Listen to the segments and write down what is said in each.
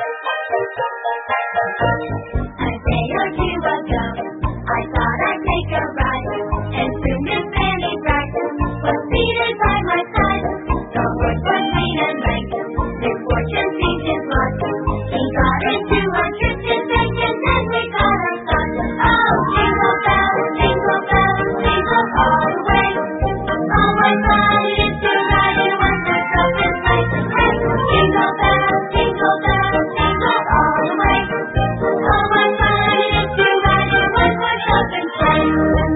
A day or two ago, I thought I'd take a ride, and soon Miss Fanny Bright was seated by my side. The horse was lean and lank, misfortune seemed his lot. He got into a trip to take, and then we got a start. Oh, jingle bells, jingle all the way. Oh, what fun it is to ride in one-horse open sleigh. Hey, jingle bells, jingle all the way. Oh, what fun it is to ride in one-horse open sleigh.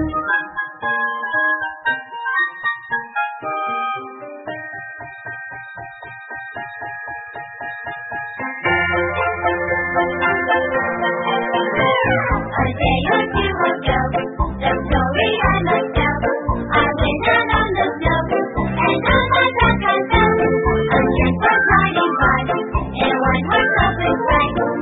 A day or two ago, the story I must tell. I went out on the snow, and on my back I fell. A ship was riding by, in one horse open sleigh.